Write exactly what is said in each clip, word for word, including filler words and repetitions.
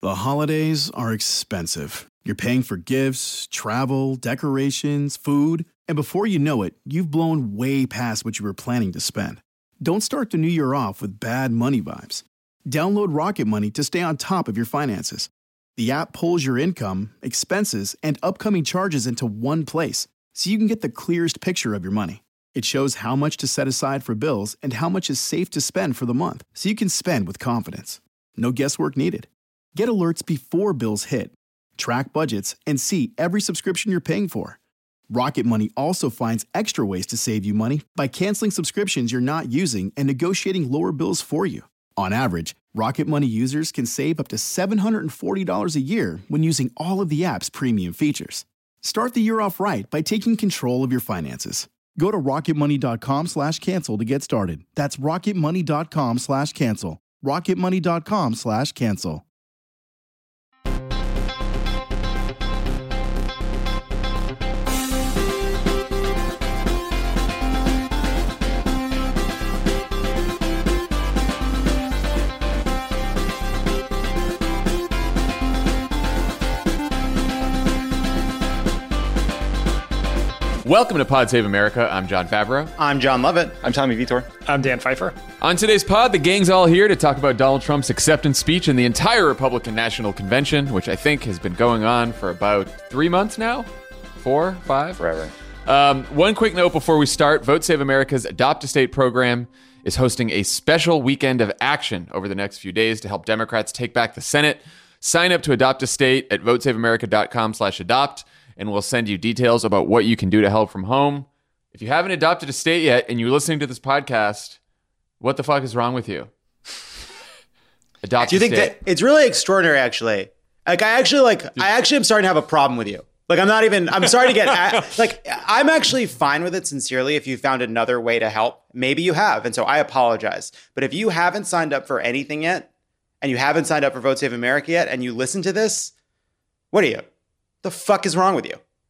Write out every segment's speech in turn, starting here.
The holidays are expensive. You're paying for gifts, travel, decorations, food, and before you know it, you've blown way past what you were planning to spend. Don't start the new year off with bad money vibes. Download Rocket Money to stay on top of your finances. The app pulls your income, expenses, and upcoming charges into one place, so you can get the clearest picture of your money. It shows how much to set aside for bills and how much is safe to spend for the month, so you can spend with confidence. No guesswork needed. Get alerts before bills hit, track budgets, and see every subscription you're paying for. Rocket Money also finds extra ways to save you money by canceling subscriptions you're not using and negotiating lower bills for you. On average, Rocket Money users can save up to seven hundred forty dollars a year when using all of the app's premium features. Start the year off right by taking control of your finances. Go to rocketmoney.com slash cancel to get started. That's rocketmoney.com slash cancel. rocketmoney.com slash cancel. Welcome to Pod Save America. I'm John Favreau. I'm John Lovett. I'm Tommy Vitor. I'm Dan Pfeiffer. On today's pod, the gang's all here to talk about Donald Trump's acceptance speech in the entire Republican National Convention, which I think has been going on for about three months now? Four? Five? Forever. Um, one quick note before we start. Vote Save America's Adopt a State program is hosting a special weekend of action over the next few days to help Democrats take back the Senate. Sign up to Adopt a State at votesaveamerica.com slash adopt. And we'll send you details about what you can do to help from home. If you haven't adopted a state yet and you're listening to this podcast, what the fuck is wrong with you? Adopt Do you a think state. that it's really extraordinary, actually? Like, I actually like, I actually am starting to have a problem with you. Like, I'm not even, I'm sorry to get, at, like, I'm actually fine with it sincerely if you found another way to help. Maybe you have. And so I apologize. But if you haven't signed up for anything yet, and you haven't signed up for Vote Save America yet, and you listen to this, what are you? The fuck is wrong with you?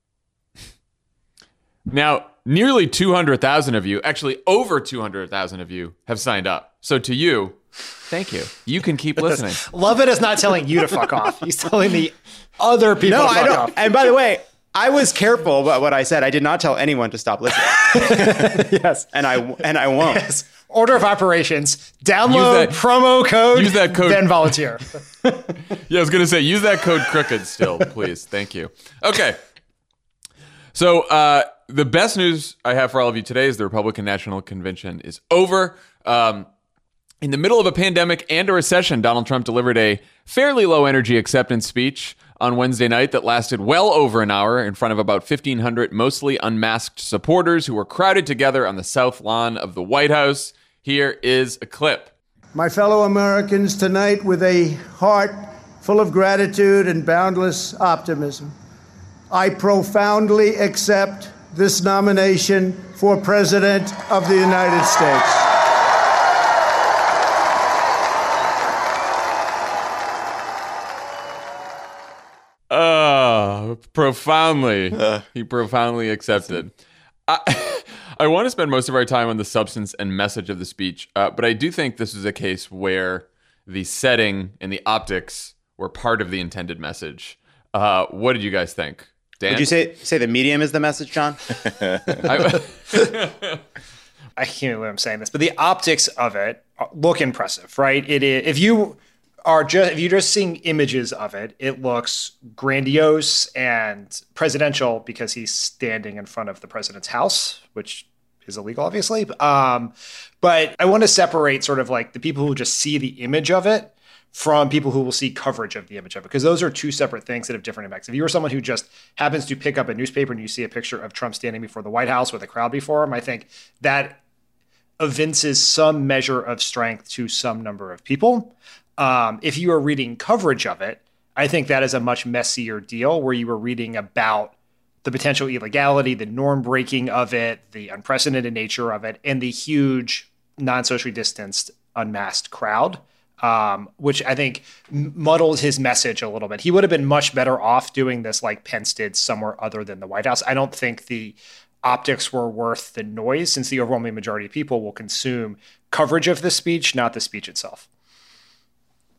Now, nearly two hundred thousand of you, actually over two hundred thousand of you have signed up. So to you, thank you. You can keep listening. Lovett is not telling you to fuck off. He's telling the other people No, to fuck I don't. off. And by the way, I was careful about what I said. I did not tell anyone to stop listening. Yes. And I and I won't. Yes. Order of operations. Download that- promo code. use that code. Then volunteer. Yeah, I was going to say, use that code crooked still, please. Thank you. Okay. So uh, the best news I have for all of you today is the Republican National Convention is over. Um, in the middle of a pandemic and a recession, Donald Trump delivered a fairly low-energy acceptance speech on Wednesday night that lasted well over an hour in front of about fifteen hundred mostly unmasked supporters who were crowded together on the south lawn of the White House. Here is a clip. My fellow Americans, tonight, with a heart full of gratitude and boundless optimism, I profoundly accept this nomination for President of the United States. Uh, profoundly. Uh, he profoundly accepted. I, I want to spend most of our time on the substance and message of the speech, uh, but I do think this is a case where the setting and the optics were part of the intended message. Uh, what did you guys think? Dan? Would you say say the medium is the message, John? I, I can't believe I'm saying this, but the optics of it look impressive, right? It is, if you are just if you're just seeing images of it, it looks grandiose and presidential because he's standing in front of the president's house, which is illegal, obviously. Um, but I want to separate sort of like the people who just see the image of it from people who will see coverage of the image of it, because those are two separate things that have different impacts. If you are someone who just happens to pick up a newspaper and you see a picture of Trump standing before the White House with a crowd before him, I think that evinces some measure of strength to some number of people. Um, if you are reading coverage of it, I think that is a much messier deal where you were reading about the potential illegality, the norm breaking of it, the unprecedented nature of it, and the huge non-socially distanced unmasked crowd, um, which I think muddles his message a little bit. He would have been much better off doing this like Pence did somewhere other than the White House. I don't think the optics were worth the noise, since the overwhelming majority of people will consume coverage of the speech, not the speech itself.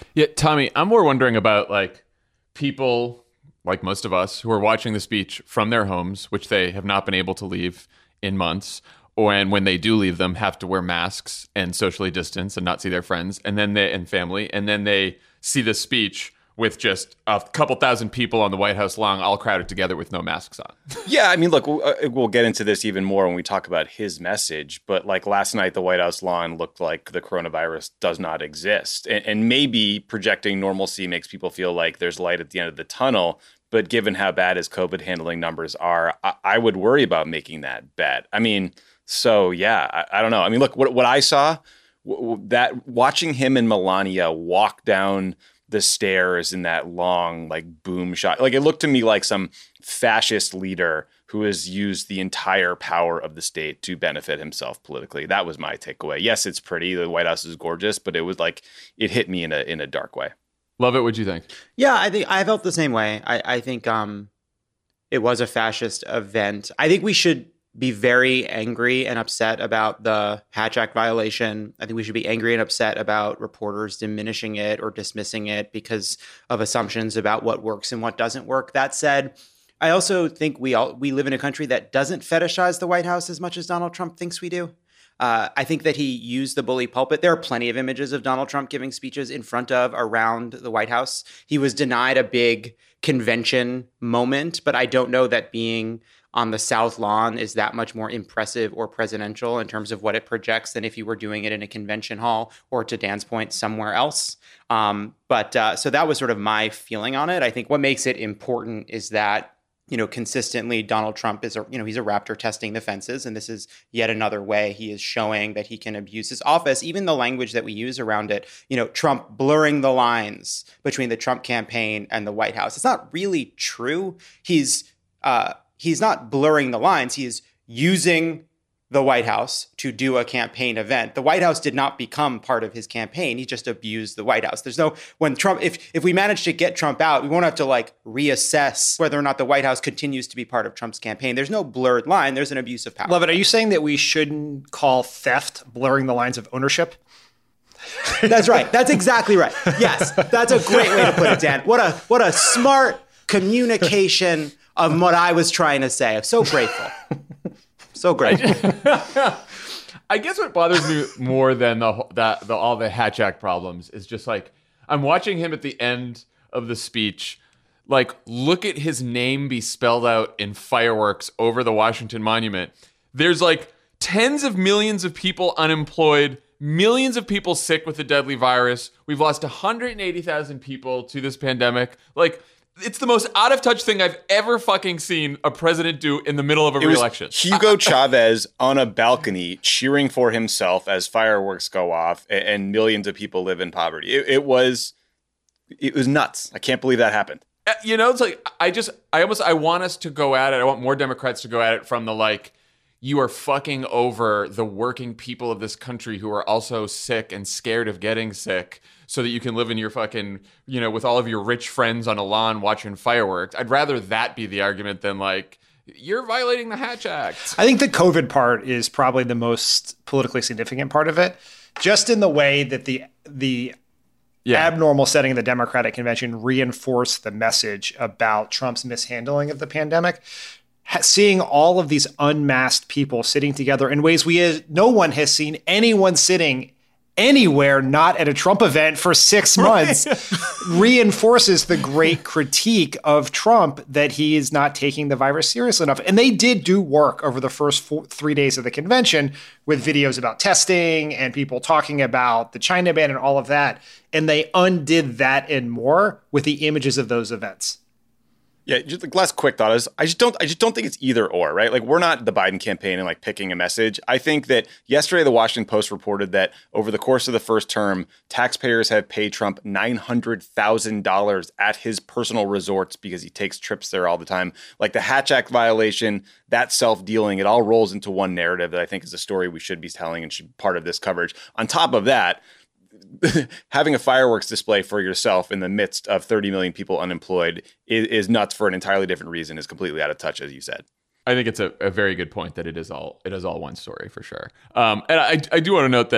Yeah, Tommy, I'm more wondering about like people like most of us who are watching the speech from their homes, which they have not been able to leave in months, or and when they do leave them, have to wear masks and socially distance and not see their friends, and then they and family, and then they see the speech with just a couple thousand people on the White House lawn, all crowded together with no masks on. Yeah, I mean, look, we'll, uh, we'll get into this even more when we talk about his message. But like last night, the White House lawn looked like the coronavirus does not exist. And, and maybe projecting normalcy makes people feel like there's light at the end of the tunnel. But given how bad his COVID handling numbers are, I, I would worry about making that bet. I mean, so yeah, I, I don't know. I mean, look, what, what I saw, w- w- that watching him and Melania walk down the stairs in that long like boom shot. Like it looked to me like some fascist leader who has used the entire power of the state to benefit himself politically. That was my takeaway. Yes, it's pretty. The White House is gorgeous, but it was like it hit me in a in a dark way. Love it. What'd you think? Yeah, I think I felt the same way. I, I think um, it was a fascist event. I think we should be very angry and upset about the Hatch Act violation. I think we should be angry and upset about reporters diminishing it or dismissing it because of assumptions about what works and what doesn't work. That said, I also think we all we live in a country that doesn't fetishize the White House as much as Donald Trump thinks we do. Uh, I think that he used the bully pulpit. There are plenty of images of Donald Trump giving speeches in front of, around the White House. He was denied a big convention moment, but I don't know that being on the South Lawn is that much more impressive or presidential in terms of what it projects than if you were doing it in a convention hall or, to Dan's point, somewhere else. Um, but uh, so that was sort of my feeling on it. I think what makes it important is that, you know, consistently Donald Trump is a, you know, he's a raptor testing the fences. And this is yet another way he is showing that he can abuse his office. Even the language that we use around it, you know, Trump blurring the lines between the Trump campaign and the White House. It's not really true. He's, uh, He's not blurring the lines. He is using the White House to do a campaign event. The White House did not become part of his campaign. He just abused the White House. There's no, when Trump, if if we manage to get Trump out, we won't have to like reassess whether or not the White House continues to be part of Trump's campaign. There's no blurred line. There's an abuse of power. Love it. Are you saying that we shouldn't call theft blurring the lines of ownership? That's right. That's exactly right. Yes, that's a great way to put it, Dan. What a what a smart communication of what I was trying to say. I'm so grateful. So grateful. I guess what bothers me more than the, that the all the Hatch Act problems is just like I'm watching him at the end of the speech. Like, look at his name be spelled out in fireworks over the Washington Monument. There's like tens of millions of people unemployed, millions of people sick with the deadly virus. We've lost one hundred eighty thousand people to this pandemic. Like, it's the most out of touch thing I've ever fucking seen a president do in the middle of a It was re-election. Hugo Chavez on a balcony cheering for himself as fireworks go off and, and millions of people live in poverty. It, it was, it was nuts. I can't believe that happened. You know, it's like, I just, I almost, I want us to go at it. I want more Democrats to go at it from the like, you are fucking over the working people of this country who are also sick and scared of getting sick so that you can live in your fucking, you know, with all of your rich friends on a lawn watching fireworks. I'd rather that be the argument than like, you're violating the Hatch Act. I think the COVID part is probably the most politically significant part of it, just in the way that the the yeah. abnormal setting of the Democratic convention reinforced the message about Trump's mishandling of the pandemic. Seeing all of these unmasked people sitting together in ways we has, no one has seen anyone sitting anywhere not at a Trump event for six months right. reinforces the great critique of Trump that he is not taking the virus seriously enough. And they did do work over the first four, three days of the convention with videos about testing and people talking about the China ban and all of that. And they undid that and more with the images of those events. Yeah, just the last quick thought is I just don't I just don't think it's either or, right? Like, we're not the Biden campaign and like picking a message. I think that yesterday the Washington Post reported that over the course of the first term, taxpayers have paid Trump nine hundred thousand dollars at his personal resorts because he takes trips there all the time. Like the Hatch Act violation, that self-dealing, it all rolls into one narrative that I think is a story we should be telling and should be part of this coverage. On top of that, having a fireworks display for yourself in the midst of thirty million people unemployed is, is nuts for an entirely different reason, is completely out of touch, as you said. I think it's a, a very good point that it is all it is all one story for sure. Um, and I, I do want to note that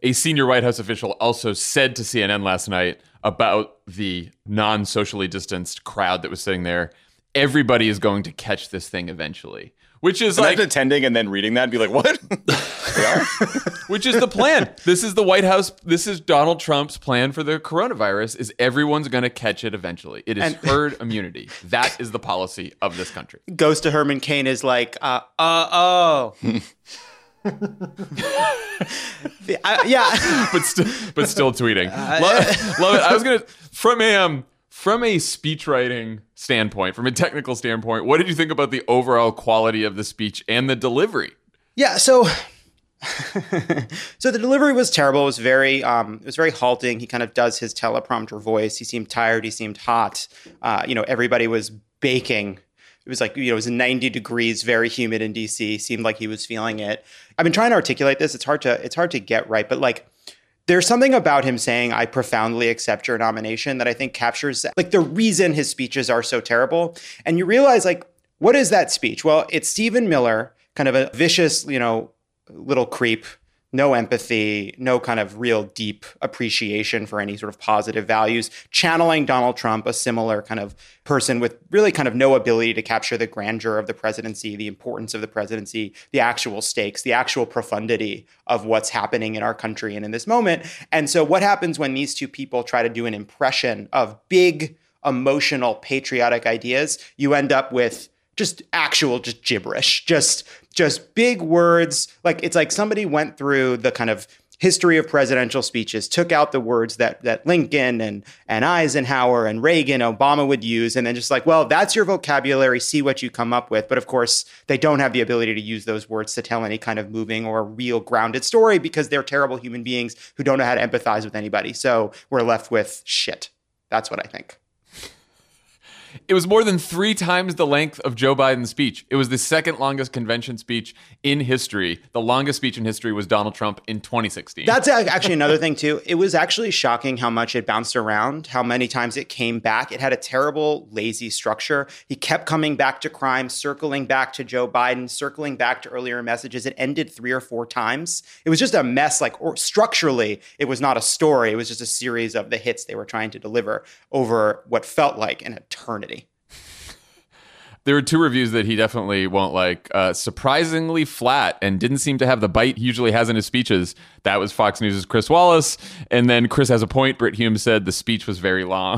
a senior White House official also said to C N N last night about the non-socially distanced crowd that was sitting there, everybody is going to catch this thing eventually. Which is Imagine like attending and then reading that and be like, what? They are? Which is the plan. This is the White House. This is Donald Trump's plan for the coronavirus is everyone's going to catch it eventually. It is And- herd immunity. That is the policy of this country. Goes to Herman Cain is like, uh, uh, oh. The- I- yeah. But, st- but still tweeting. Love, love it. I was going to, from a, um, from a speech writing standpoint, from a technical standpoint, what did you think about the overall quality of the speech and the delivery? Yeah, so so the delivery was terrible. It was very um, it was very halting. He kind of does his teleprompter voice. He seemed tired. He seemed hot. Uh, you know, everybody was baking. It was like, you know, it was ninety degrees, very humid in D C. Seemed like he was feeling it. I've been trying to articulate this. It's hard to it's hard to get right, but like there's something about him saying, I profoundly accept your nomination that I think captures like the reason his speeches are so terrible. And you realize like, what is that speech? Well, it's Stephen Miller, kind of a vicious, you know, little creep, no empathy, no kind of real deep appreciation for any sort of positive values, channeling Donald Trump, a similar kind of person with really kind of no ability to capture the grandeur of the presidency, the importance of the presidency, the actual stakes, the actual profundity of what's happening in our country and in this moment. And so what happens when these two people try to do an impression of big, emotional, patriotic ideas? You end up with just actual, just gibberish, just just big words. Like it's like somebody went through the kind of history of presidential speeches, took out the words that that Lincoln and and Eisenhower and Reagan, Obama would use, and then just like, well, that's your vocabulary, see what you come up with. But of course, they don't have the ability to use those words to tell any kind of moving or real grounded story because they're terrible human beings who don't know how to empathize with anybody. So we're left with shit. That's what I think. It was more than three times the length of Joe Biden's speech. It was the second longest convention speech in history. The longest speech in history was Donald Trump in twenty sixteen. That's actually another thing, too. It was actually shocking how much it bounced around, how many times it came back. It had a terrible, lazy structure. He kept coming back to crime, circling back to Joe Biden, circling back to earlier messages. It ended three or four times. It was just a mess. Like, or structurally, it was not a story. It was just a series of the hits they were trying to deliver over what felt like an eternity. There were two reviews that he definitely won't like. Uh, surprisingly flat and didn't seem to have the bite he usually has in his speeches. That was Fox News' Chris Wallace. And then Chris has a point. Britt Hume said the speech was very long.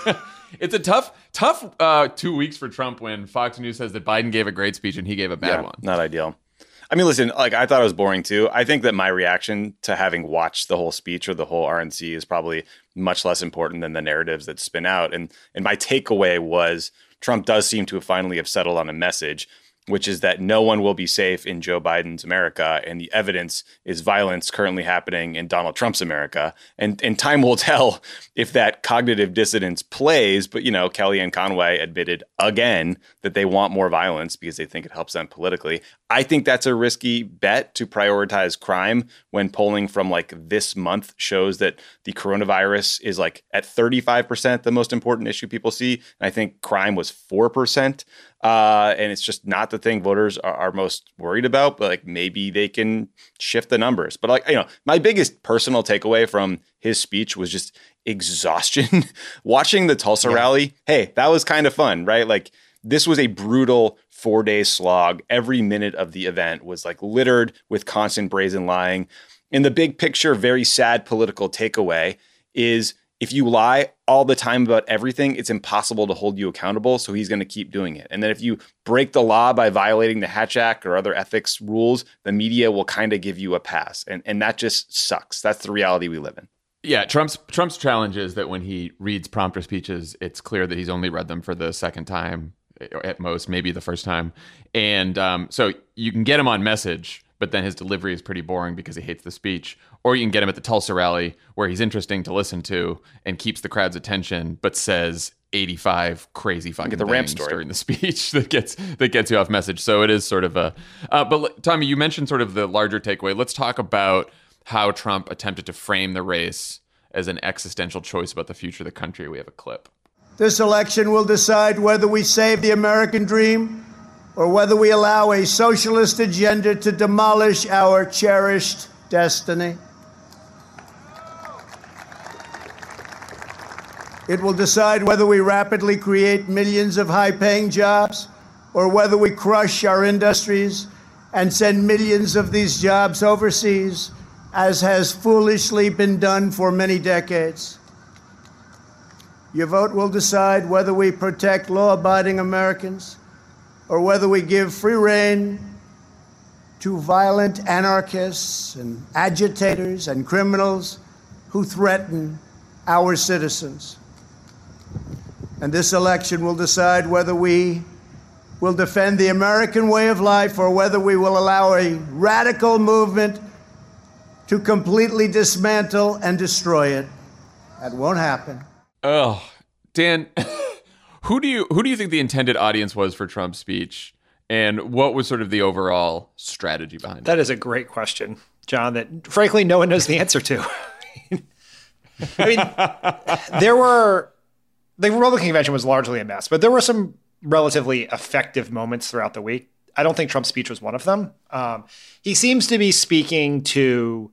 It's a tough, tough uh, two weeks for Trump when Fox News says that Biden gave a great speech and he gave a bad Yeah, one. not ideal. I mean, listen, like I thought it was boring too. I think that my reaction to having watched the whole speech or the whole R N C is probably much less important than the narratives that spin out. And and my takeaway was Trump does seem to have finally have settled on a message, which is that no one will be safe in Joe Biden's America. And the evidence is violence currently happening in Donald Trump's America. And and time will tell if that cognitive dissonance plays. But, you know, Kellyanne Conway admitted again that they want more violence because they think it helps them politically. I think that's a risky bet to prioritize crime when polling from like this month shows that the coronavirus is like at thirty-five percent the most important issue people see. And I think crime was four percent. Uh, and it's just not the thing voters are, are most worried about, but like maybe they can shift the numbers. But like, you know, my biggest personal takeaway from his speech was just exhaustion. Watching the Tulsa Yeah. rally, hey, that was kind of fun, right? Like this was a brutal four day slog. Every minute of the event was like littered with constant brazen lying. In the big picture, very sad political takeaway is if you lie all the time about everything, it's impossible to hold you accountable. So he's going to keep doing it. And then if you break the law by violating the Hatch Act or other ethics rules, the media will kind of give you a pass. And, and that just sucks. That's the reality we live in. Yeah, Trump's Trump's challenge is that when he reads prompter speeches, it's clear that he's only read them for the second time, at most, maybe the first time. And um, so you can get him on message, but then his delivery is pretty boring because he hates the speech. Or you can get him at the Tulsa rally where he's interesting to listen to and keeps the crowd's attention, but says eighty-five crazy fucking Get the ramp things story during the speech that gets that gets you off message. So it is sort of a. Uh, but Tommy, you mentioned sort of the larger takeaway. Let's talk about how Trump attempted to frame the race as an existential choice about the future of the country. We have a clip. This election will decide whether we save the American dream or whether we allow a socialist agenda to demolish our cherished destiny. It will decide whether we rapidly create millions of high-paying jobs or whether we crush our industries and send millions of these jobs overseas, as has foolishly been done for many decades. Your vote will decide whether we protect law-abiding Americans or whether we give free rein to violent anarchists and agitators and criminals who threaten our citizens. And this election will decide whether we will defend the American way of life or whether we will allow a radical movement to completely dismantle and destroy it. That won't happen. Oh, Dan, who do you who do you think the intended audience was for Trump's speech, and what was sort of the overall strategy behind it? That is a great question, John, that frankly no one knows the answer to. I mean, there were the Republican convention was largely a mess, but there were some relatively effective moments throughout the week. I don't think Trump's speech was one of them. Um, he seems to be speaking to,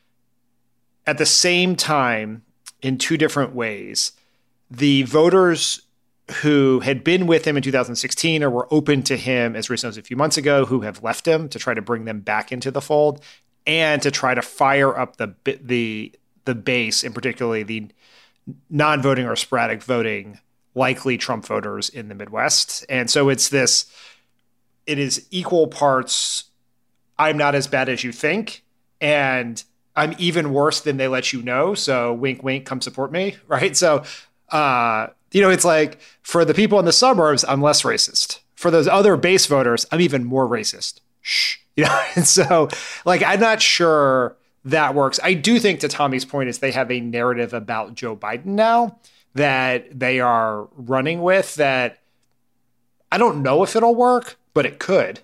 at the same time, in two different ways, the voters who had been with him in two thousand sixteen or were open to him as recently as a few months ago, who have left him to try to bring them back into the fold and to try to fire up the the the base, and particularly the non-voting or sporadic voting, likely Trump voters in the Midwest. And so it's this, it is equal parts, I'm not as bad as you think, and I'm even worse than they let you know. So wink, wink, come support me, right? So, uh, you know, it's like for the people in the suburbs, I'm less racist. For those other base voters, I'm even more racist. Shh. You know, and so like, I'm not sure that works. I do think, to Tommy's point, is they have a narrative about Joe Biden now that they are running with that I don't know if it'll work, but it could.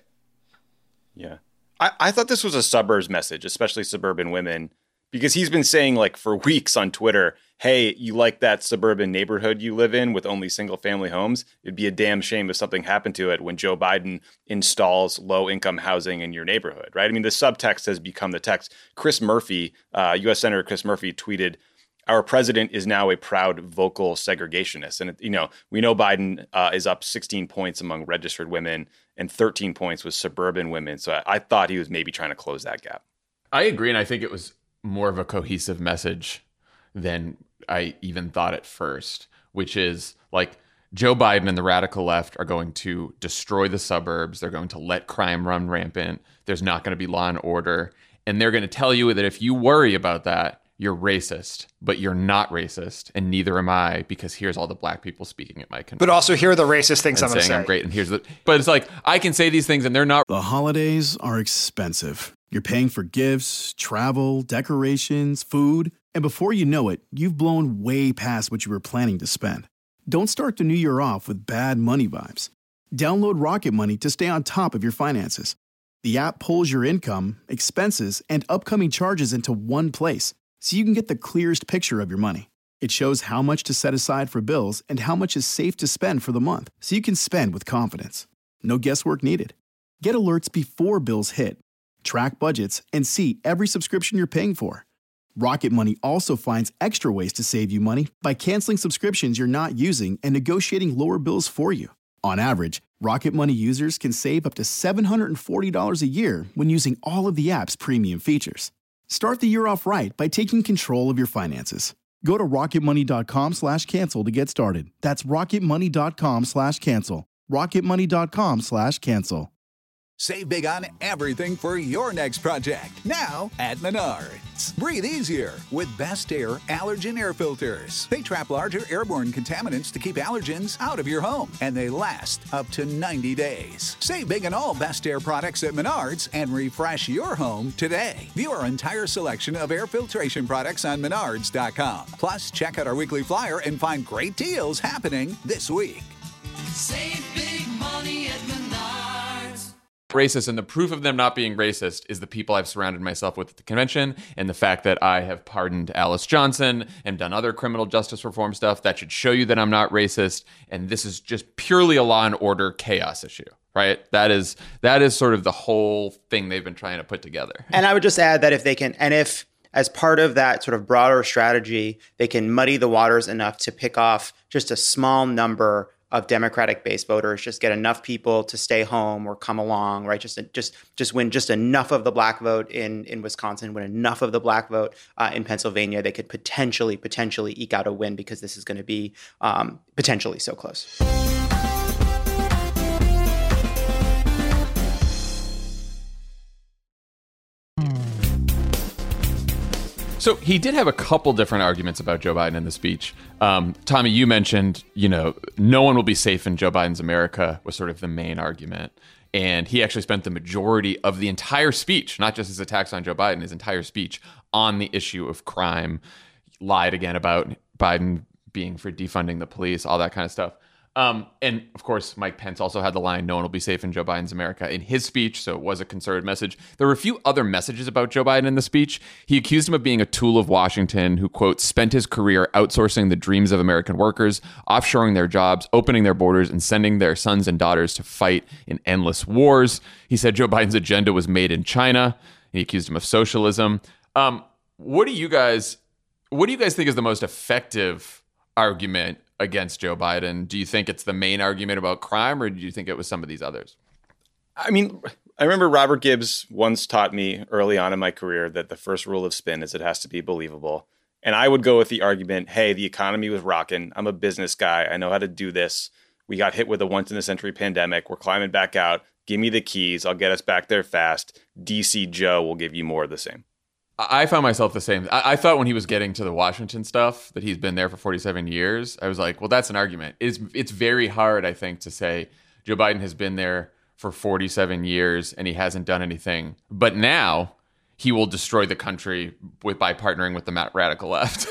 Yeah. I, I thought this was a suburbs message, especially suburban women, because he's been saying like for weeks on Twitter, hey, you like that suburban neighborhood you live in with only single family homes? It'd be a damn shame if something happened to it when Joe Biden installs low income housing in your neighborhood, right? I mean, the subtext has become the text. Chris Murphy, uh, U S Senator Chris Murphy tweeted, our president is now a proud vocal segregationist. And, you know, we know Biden uh, is up sixteen points among registered women and thirteen points with suburban women. So I, I thought he was maybe trying to close that gap. I agree. And I think it was more of a cohesive message than I even thought at first, which is like Joe Biden and the radical left are going to destroy the suburbs. They're going to let crime run rampant. There's not going to be law and order. And they're going to tell you that if you worry about that, you're racist, but you're not racist, and neither am I, because here's all the black people speaking at my convention. But also here are the racist things I'm going to say. I'm great, and here's the. But it's like I can say these things, and they're not. The holidays are expensive. You're paying for gifts, travel, decorations, food, and before you know it, you've blown way past what you were planning to spend. Don't start the new year off with bad money vibes. Download Rocket Money to stay on top of your finances. The app pulls your income, expenses, and upcoming charges into one place, so you can get the clearest picture of your money. It shows how much to set aside for bills and how much is safe to spend for the month, so you can spend with confidence. No guesswork needed. Get alerts before bills hit, track budgets, and see every subscription you're paying for. Rocket Money also finds extra ways to save you money by canceling subscriptions you're not using and negotiating lower bills for you. On average, Rocket Money users can save up to seven hundred forty dollars a year when using all of the app's premium features. Start the year off right by taking control of your finances. Go to rocketmoney.com slash cancel to get started. That's rocketmoney.com slash cancel. rocketmoney.com slash cancel. Save big on everything for your next project. Now at Menards. Breathe easier with Best Air Allergen Air Filters. They trap larger airborne contaminants to keep allergens out of your home, and they last up to ninety days. Save big on all Best Air products at Menards and refresh your home today. View our entire selection of air filtration products on menards dot com. Plus, check out our weekly flyer and find great deals happening this week. Save big money at Menards. Racist, and the proof of them not being racist is the people I've surrounded myself with at the convention, and the fact that I have pardoned Alice Johnson and done other criminal justice reform stuff. That should show you that I'm not racist, and this is just purely a law and order chaos issue, right? That is that is sort of the whole thing they've been trying to put together. And I would just add that if they can, and if as part of that sort of broader strategy, they can muddy the waters enough to pick off just a small number of Democratic base voters, just get enough people to stay home or come along, right? Just just just win just enough of the black vote in, in Wisconsin, win enough of the black vote uh, in Pennsylvania. They could potentially, potentially eke out a win because this is going to be um, potentially so close. So he did have a couple different arguments about Joe Biden in the speech. Um, Tommy, you mentioned, you know, no one will be safe in Joe Biden's America was sort of the main argument. And he actually spent the majority of the entire speech, not just his attacks on Joe Biden, his entire speech on the issue of crime, lied again about Biden being for defunding the police, all that kind of stuff. Um, and of course, Mike Pence also had the line, no one will be safe in Joe Biden's America in his speech. So it was a concerted message. There were a few other messages about Joe Biden in the speech. He accused him of being a tool of Washington who, quote, spent his career outsourcing the dreams of American workers, offshoring their jobs, opening their borders, and sending their sons and daughters to fight in endless wars. He said Joe Biden's agenda was made in China. He accused him of socialism. Um, what do you guys, what do you guys think is the most effective argument against Joe Biden? Do you think it's the main argument about crime, or do you think it was some of these others? I mean, I remember Robert Gibbs once taught me early on in my career that the first rule of spin is it has to be believable. And I would go with the argument, hey, the economy was rocking. I'm a business guy. I know how to do this. We got hit with a once-in-a-century pandemic. We're climbing back out. Give me the keys. I'll get us back there fast. D C Joe will give you more of the same. I found myself the same. I, I thought when he was getting to the Washington stuff that he's been there for forty-seven years, I was like, well, that's an argument. It's, it's very hard, I think, to say Joe Biden has been there for forty-seven years and he hasn't done anything. But now he will destroy the country with by partnering with the radical left.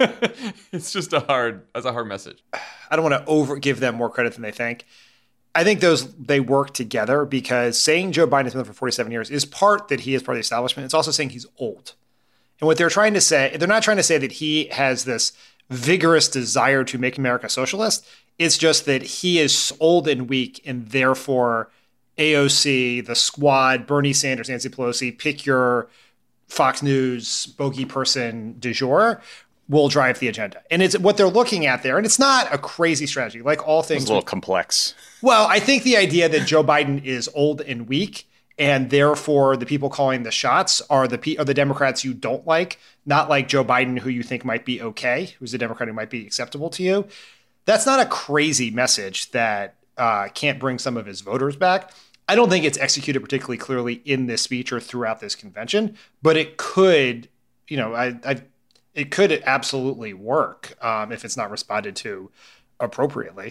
It's just a hard, that's a hard message. I don't want to over give them more credit than they think. I think those they work together because saying Joe Biden has been there for forty-seven years is part that he is part of the establishment. It's also saying he's old. And what they're trying to say, they're not trying to say that he has this vigorous desire to make America socialist. It's just that he is old and weak, and therefore A O C, the Squad, Bernie Sanders, Nancy Pelosi, pick your Fox News bogey person du jour, will drive the agenda. And it's what they're looking at there. And it's not a crazy strategy. Like all things. It's a little complex. Well, I think the idea that Joe Biden is old and weak, and therefore the people calling the shots are the are the Democrats you don't like, not like Joe Biden, who you think might be okay, who's a Democrat who might be acceptable to you. That's not a crazy message that uh, can't bring some of his voters back. I don't think it's executed particularly clearly in this speech or throughout this convention, but it could, you know, I, I it could absolutely work um, if it's not responded to appropriately.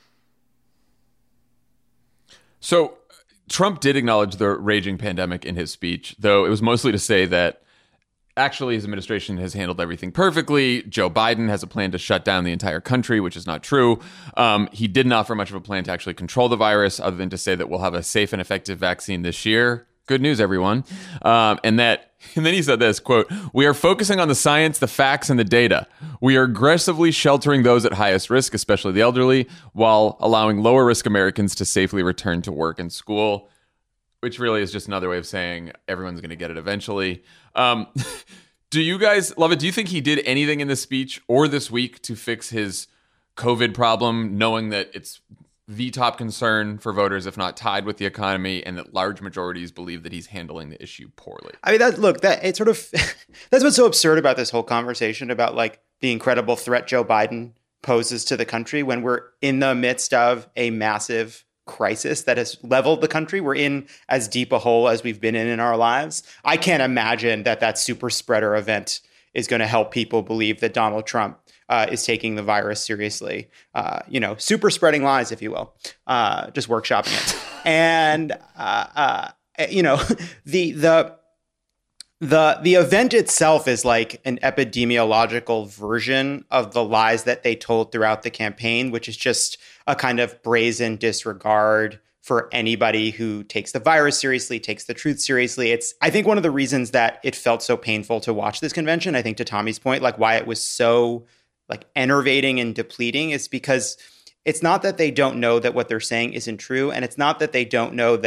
So Trump did acknowledge the raging pandemic in his speech, though it was mostly to say that actually his administration has handled everything perfectly. Joe Biden has a plan to shut down the entire country, which is not true. Um, he didn't offer much of a plan to actually control the virus, other than to say that we'll have a safe and effective vaccine this year. Good news, everyone. Um, and that, and then he said this, quote, "We are focusing on the science, the facts, and the data. We are aggressively sheltering those at highest risk, especially the elderly, while allowing lower risk Americans to safely return to work and school," which really is just another way of saying everyone's going to get it eventually. Um, do you guys love it? Do you think he did anything in this speech or this week to fix his COVID problem, knowing that it's the top concern for voters, if not tied with the economy, and that large majorities believe that he's handling the issue poorly? I mean, that look, that it's sort of that's what's so absurd about this whole conversation about like the incredible threat Joe Biden poses to the country when we're in the midst of a massive crisis that has leveled the country. We're in as deep a hole as we've been in in our lives. I can't imagine that that super spreader event is going to help people believe that Donald Trump Uh, is taking the virus seriously, uh, you know, super spreading lies, if you will, uh, just workshopping it. And, uh, uh, you know, the, the, the, the event itself is like an epidemiological version of the lies that they told throughout the campaign, which is just a kind of brazen disregard for anybody who takes the virus seriously, takes the truth seriously. It's, I think, one of the reasons that it felt so painful to watch this convention, I think to Tommy's point, like why it was so like enervating and depleting, is because it's not that they don't know that what they're saying isn't true. And it's not that they don't know that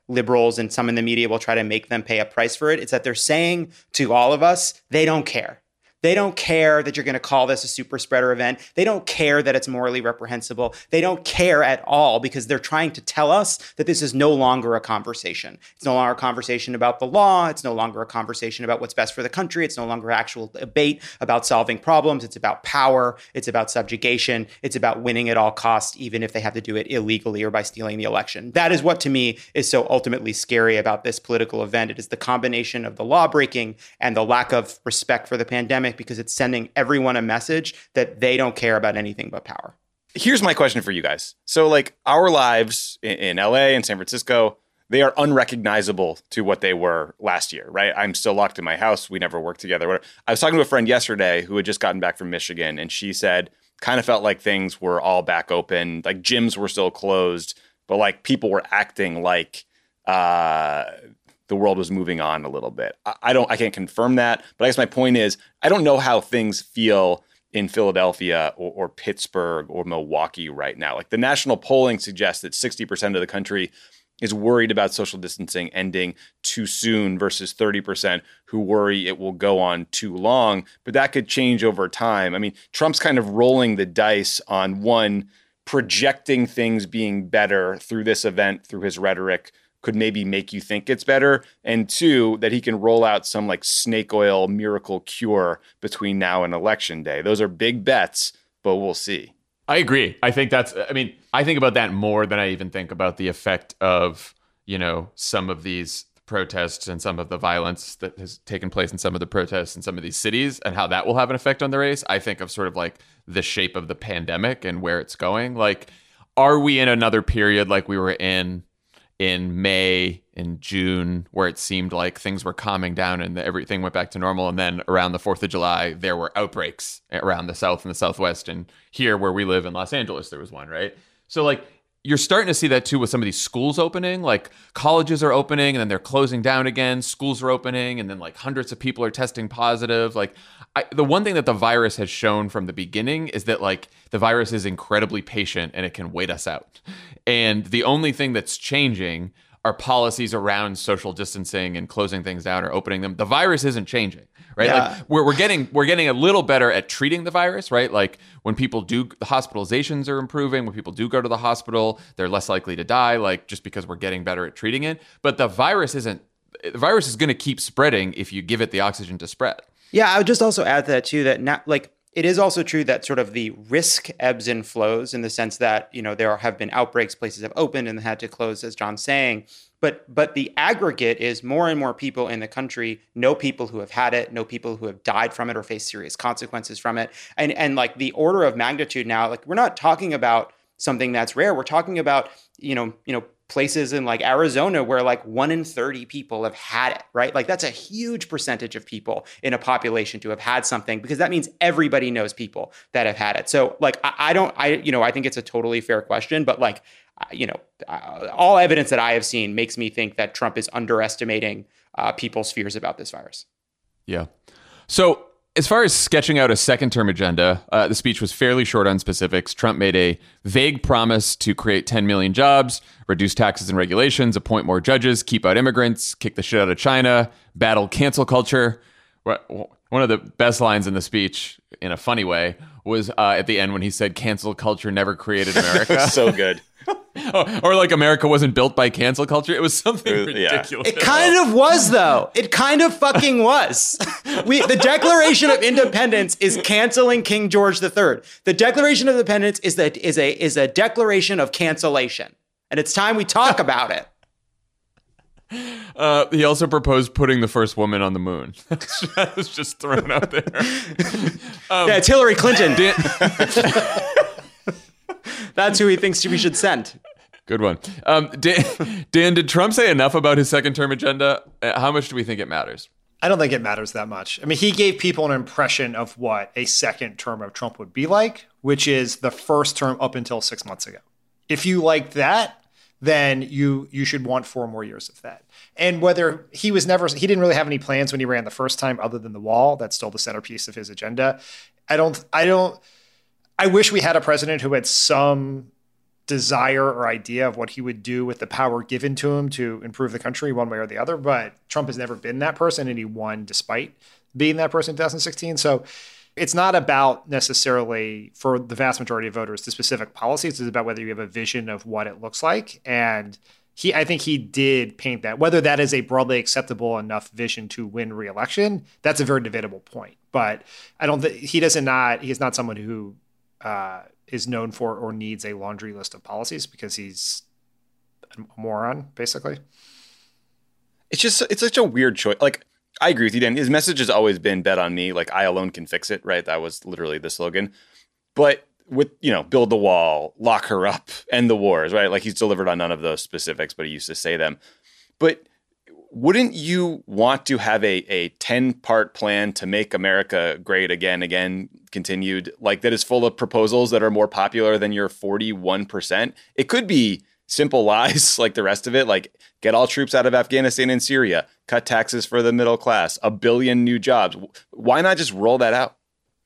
liberals and some in the media will try to make them pay a price for it. It's that they're saying to all of us, they don't care. They don't care that you're going to call this a super spreader event. They don't care that it's morally reprehensible. They don't care at all because they're trying to tell us that this is no longer a conversation. It's no longer a conversation about the law. It's no longer a conversation about what's best for the country. It's no longer actual debate about solving problems. It's about power. It's about subjugation. It's about winning at all costs, even if they have to do it illegally or by stealing the election. That is what, to me, is so ultimately scary about this political event. It is the combination of the law breaking and the lack of respect for the pandemic, because it's sending everyone a message that they don't care about anything but power. Here's my question for you guys. So like our lives in, in L A and San Francisco, they are unrecognizable to what they were last year, right? I'm still locked in my house. We never worked together. I was talking to a friend yesterday who had just gotten back from Michigan, and she said kind of felt like things were all back open. Like gyms were still closed, but like people were acting like uh the world was moving on a little bit. I don't, I can't confirm that, but I guess my point is, I don't know how things feel in Philadelphia or, or Pittsburgh or Milwaukee right now. Like the national polling suggests that sixty percent of the country is worried about social distancing ending too soon versus thirty percent who worry it will go on too long, but that could change over time. I mean, Trump's kind of rolling the dice on one, projecting things being better through this event, through his rhetoric, could maybe make you think it's better. And two, that he can roll out some like snake oil miracle cure between now and election day. Those are big bets, but we'll see. I agree. I think that's, I mean, I think about that more than I even think about the effect of, you know, some of these protests and some of the violence that has taken place in some of the protests in some of these cities and how that will have an effect on the race. I think of sort of like the shape of the pandemic and where it's going. Like, are we in another period like we were in in May, in June, where it seemed like things were calming down and everything went back to normal? And then around the fourth of July, there were outbreaks around the South and the Southwest. And here where we live in Los Angeles, there was one, right? So like, you're starting to see that too with some of these schools opening. Like colleges are opening and then they're closing down again. Schools are opening and then like hundreds of people are testing positive. Like I, the one thing that the virus has shown from the beginning is that like the virus is incredibly patient and it can wait us out. And the only thing that's changing are policies around social distancing and closing things down or opening them. The virus isn't changing, right? Yeah. Like we're, we're getting we're getting a little better at treating the virus, right? Like when people do, the hospitalizations are improving. When people do go to the hospital, they're less likely to die, like just because we're getting better at treating it. But the virus isn't, the virus is going to keep spreading if you give it the oxygen to spread. Yeah, I would just also add to that too, that not like, it is also true that sort of the risk ebbs and flows in the sense that, you know, there have been outbreaks, places have opened and had to close, as John's saying. But but the aggregate is more and more people in the country know people who have had it, know people who have died from it or face serious consequences from it. And and like the order of magnitude now, like we're not talking about something that's rare. We're talking about, you know, you know, places in like Arizona where like one in thirty people have had it, right? Like that's a huge percentage of people in a population to have had something, because that means everybody knows people that have had it. So like, I, I don't, I, you know, I think it's a totally fair question, but like, you know, uh, all evidence that I have seen makes me think that Trump is underestimating uh, people's fears about this virus. Yeah. So as far as sketching out a second term agenda, uh, the speech was fairly short on specifics. Trump made a vague promise to create ten million jobs, reduce taxes and regulations, appoint more judges, keep out immigrants, kick the shit out of China, battle cancel culture. One of the best lines in the speech, in a funny way, was uh, at the end when he said, "Cancel culture never created America." So good. Oh, or like America wasn't built by cancel culture. It was something Uh, yeah. ridiculous. It kind of was, though. It kind of fucking was. We, the Declaration of Independence is canceling King George the Third. The Declaration of Independence is that is a is a declaration of cancellation, and it's time we talk about it. Uh, he also proposed putting the first woman on the moon. That was just thrown out there. Um, Yeah, it's Hillary Clinton. Dan- That's who he thinks we should send. Good one. Um, Dan, Dan, did Trump say enough about his second term agenda? Uh, How much do we think it matters? I don't think it matters that much. I mean, he gave people an impression of what a second term of Trump would be like, which is the first term up until six months ago. If you like that, then you you should want four more years of that. And whether he was never, he didn't really have any plans when he ran the first time other than the wall. That's still the centerpiece of his agenda. I don't, I don't, I wish we had a president who had some desire or idea of what he would do with the power given to him to improve the country one way or the other. But Trump has never been that person, and he won despite being that person in two thousand sixteen. So it's not about necessarily, for the vast majority of voters, the specific policies. It's about whether you have a vision of what it looks like. And he, I think he did paint that. Whether that is a broadly acceptable enough vision to win re-election, that's a very debatable point. But I don't think he doesn't not, he is not someone who uh, is known for or needs a laundry list of policies, because he's a moron, basically. It's just, it's such a weird choice. Like, I agree with you, Dan. His message has always been bet on me. Like, I alone can fix it, right? That was literally the slogan. But with, you know, build the wall, lock her up, end the wars, right? Like, he's delivered on none of those specifics, but he used to say them. But wouldn't you want to have a a ten-part plan to make America great again, again, continued, like that is full of proposals that are more popular than your forty-one percent? It could be simple lies like the rest of it, like get all troops out of Afghanistan and Syria, cut taxes for the middle class, a billion new jobs. Why not just roll that out?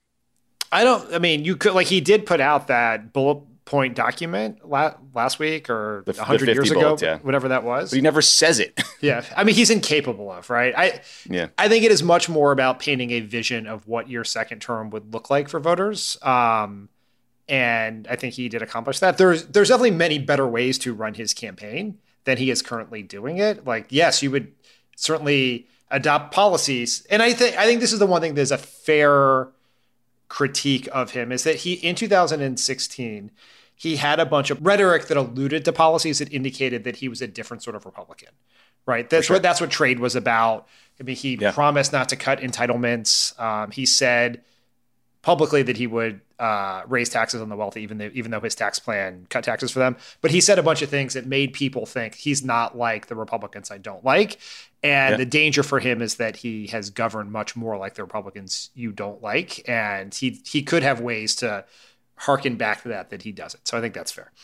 I don't, I mean, you could, like, he did put out that bullet point document la- last week or The- one hundred the years fifty ago, bullets, yeah. whatever that was. But he never says it. Yeah. I mean, he's incapable of, right? I, Yeah. I think it is much more about painting a vision of what your second term would look like for voters. Um, and I think he did accomplish that. There's, there's definitely many better ways to run his campaign than he is currently doing it. Like, yes, you would certainly adopt policies. And I think, I think this is the one thing that's a fair critique of him, is that he, in two thousand sixteen, he had a bunch of rhetoric that alluded to policies that indicated that he was a different sort of Republican, right? That's sure. what, that's what trade was about. I mean, he Yeah. promised not to cut entitlements. Um, he said publicly that he would uh, raise taxes on the wealthy, even though, even though his tax plan cut taxes for them. But he said a bunch of things that made people think he's not like the Republicans I don't like. And Yeah. the danger for him is that he has governed much more like the Republicans you don't like. And he he could have ways to harken back to that that he doesn't. So I think that's fair.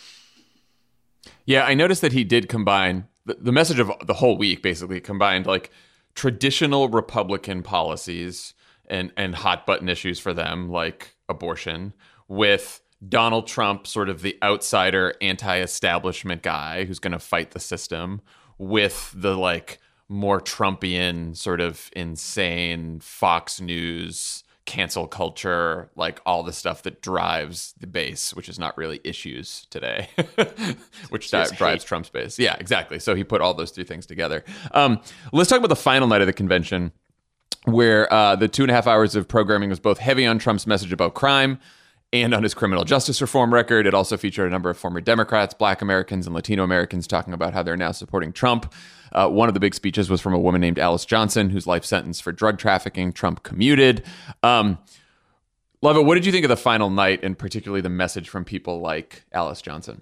Yeah, I noticed that he did combine the, the message of the whole week, basically combined like traditional Republican policies and, and hot button issues for them, like abortion, with Donald Trump, sort of the outsider anti-establishment guy who's going to fight the system, with the like more Trumpian sort of insane Fox News cancel culture, like all the stuff that drives the base, which is not really issues today, which that drives Trump's base. Yeah, exactly. So he put all those three things together. Um, let's talk about the final night of the convention, where uh, the two and a half hours of programming was both heavy on Trump's message about crime and on his criminal justice reform record. It also featured a number of former Democrats, Black Americans, and Latino Americans talking about how they're now supporting Trump. Uh, one of the big speeches was from a woman named Alice Johnson, whose life sentence for drug trafficking Trump commuted. Um, Lovett, what did you think of the final night, and particularly the message from people like Alice Johnson?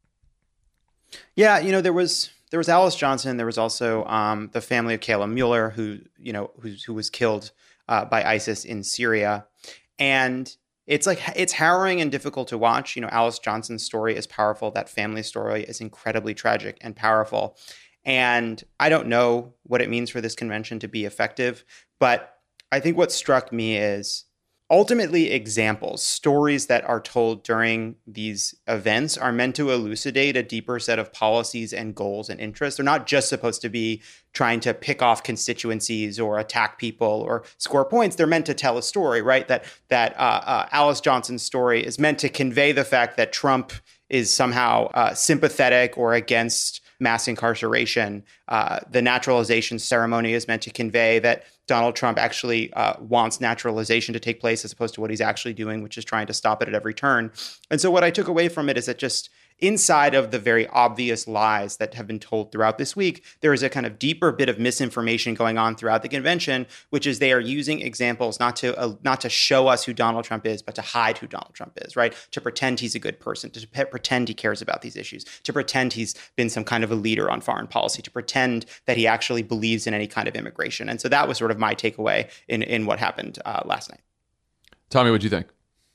Yeah, you know, there was there was Alice Johnson. There was also um, the family of Kayla Mueller, who you know who who was killed uh, by ISIS in Syria, and it's like it's harrowing and difficult to watch. You know, Alice Johnson's story is powerful. That family story is incredibly tragic and powerful. And I don't know what it means for this convention to be effective, but I think what struck me is ultimately examples, stories that are told during these events are meant to elucidate a deeper set of policies and goals and interests. They're not just supposed to be trying to pick off constituencies or attack people or score points. They're meant to tell a story, right? That that uh, uh, Alice Johnson's story is meant to convey the fact that Trump is somehow uh, sympathetic or against mass incarceration. Uh, the naturalization ceremony is meant to convey that Donald Trump actually uh, wants naturalization to take place as opposed to what he's actually doing, which is trying to stop it at every turn. And so what I took away from it is that just inside of the very obvious lies that have been told throughout this week, there is a kind of deeper bit of misinformation going on throughout the convention, which is they are using examples not to uh, not to show us who Donald Trump is, but to hide who Donald Trump is, right? To pretend he's a good person, to pe- pretend he cares about these issues, to pretend he's been some kind of a leader on foreign policy, to pretend that he actually believes in any kind of immigration. And so that was sort of my takeaway in, in what happened uh, last night. Tommy, what'd you think?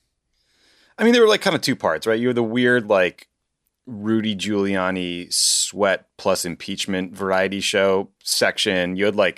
I mean, there were like kind of two parts, right? You were the weird, like, Rudy Giuliani sweat plus impeachment variety show section. You had like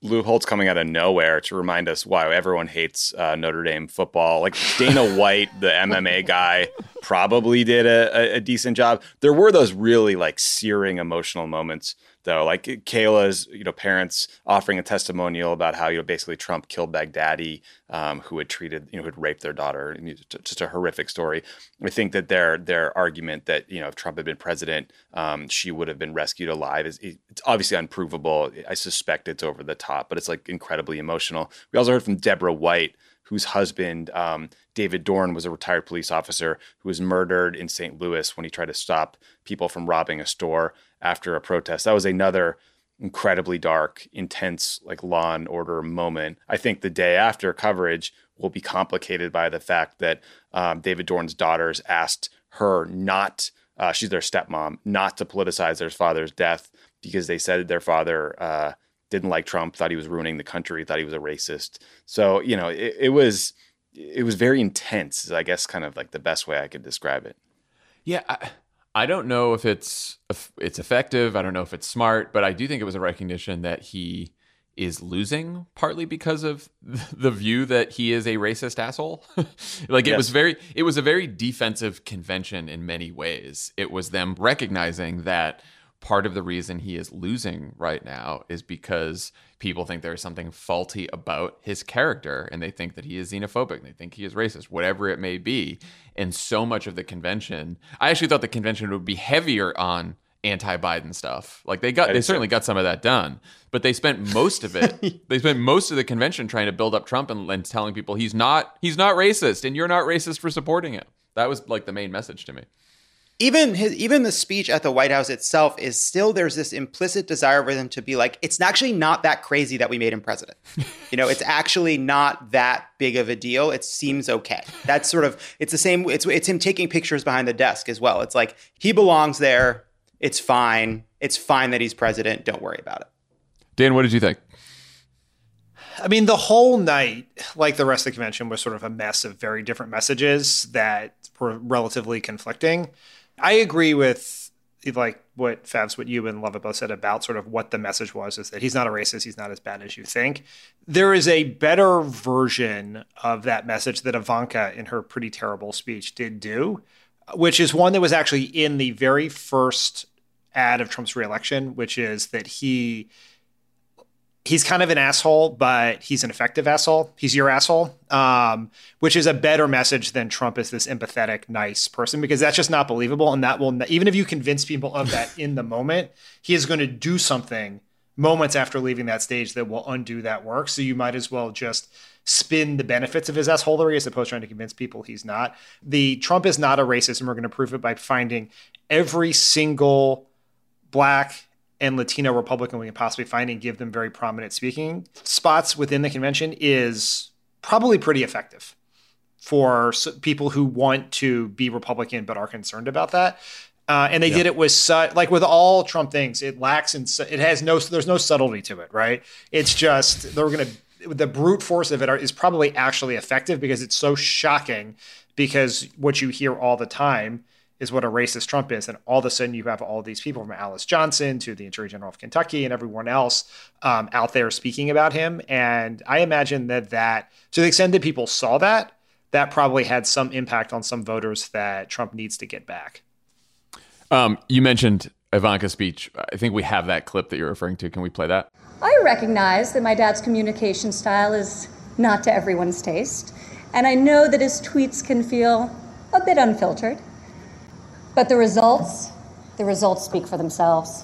Lou Holtz coming out of nowhere to remind us why everyone hates uh, Notre Dame football. Like Dana White, the M M A guy, probably did a, a, a decent job. There were those really like searing emotional moments, though, like Kayla's, you know, parents offering a testimonial about how, you know, basically Trump killed Baghdadi, um, who had treated, you know, who had raped their daughter. And it's just a horrific story. I think that their their argument that, you know, if Trump had been president, um, she would have been rescued alive is it's obviously unprovable. I suspect it's over the top, but it's like incredibly emotional. We also heard from Deborah White, whose husband, um, David Dorn, was a retired police officer who was murdered in Saint Louis when he tried to stop people from robbing a store after a protest. That was another incredibly dark, intense, like law and order moment. I think the day after coverage will be complicated by the fact that um, David Dorn's daughters asked her not, uh, she's their stepmom, not to politicize their father's death because they said their father uh, didn't like Trump, thought he was ruining the country, thought he was a racist. So, you know, it, it was it was very intense, is I guess kind of like the best way I could describe it. Yeah, I, I don't know if it's if it's effective. I don't know if it's smart, but I do think it was a recognition that he is losing partly because of the view that he is a racist asshole. Like it yes. was very, it was a very defensive convention in many ways. It was them recognizing that part of the reason he is losing right now is because people think there's something faulty about his character and they think that he is xenophobic. They think he is racist, whatever it may be. And so much of the convention, I actually thought the convention would be heavier on anti-Biden stuff. Like they got, they certainly got some of that done, but they spent most of it, they spent most of the convention trying to build up Trump and, and telling people he's not, he's not racist and you're not racist for supporting him. That was like the main message to me. Even his, even the speech at the White House itself is still, there's this implicit desire for them to be like, it's actually not that crazy that we made him president. You know, it's actually not that big of a deal. It seems okay. That's sort of, it's the same, it's it's him taking pictures behind the desk as well. It's like, he belongs there. It's fine. It's fine that he's president. Don't worry about it. Dan, what did you think? I mean, the whole night, like the rest of the convention, was sort of a mess of very different messages that were relatively conflicting. I agree with like what Favs, what you and Lovett both said about sort of what the message was, is that he's not a racist. He's not as bad as you think. There is a better version of that message that Ivanka in her pretty terrible speech did do, which is one that was actually in the very first ad of Trump's reelection, which is that he he's kind of an asshole, but he's an effective asshole. He's your asshole, um, which is a better message than Trump is this empathetic, nice person, because that's just not believable. And that will, even if you convince people of that in the moment, he is going to do something moments after leaving that stage that will undo that work. So you might as well just spin the benefits of his assholery as opposed to trying to convince people he's not. The Trump is not a racist, and we're going to prove it by finding every single black and Latino Republican we can possibly find and give them very prominent speaking spots within the convention is probably pretty effective for people who want to be Republican but are concerned about that. Uh, and they yeah. did it with su- like with all Trump things, it lacks in su- it has no there's no subtlety to it, right? It's just they're going to the brute force of it are, is probably actually effective because it's so shocking, because what you hear all the time is what a racist Trump is. And all of a sudden you have all these people from Alice Johnson to the Attorney General of Kentucky and everyone else um, out there speaking about him. And I imagine that that, to the extent that people saw that, that probably had some impact on some voters that Trump needs to get back. Um, you mentioned Ivanka's speech. I think we have that clip that you're referring to. Can we play that? I recognize that my dad's communication style is not to everyone's taste. And I know that his tweets can feel a bit unfiltered. But the results, the results speak for themselves.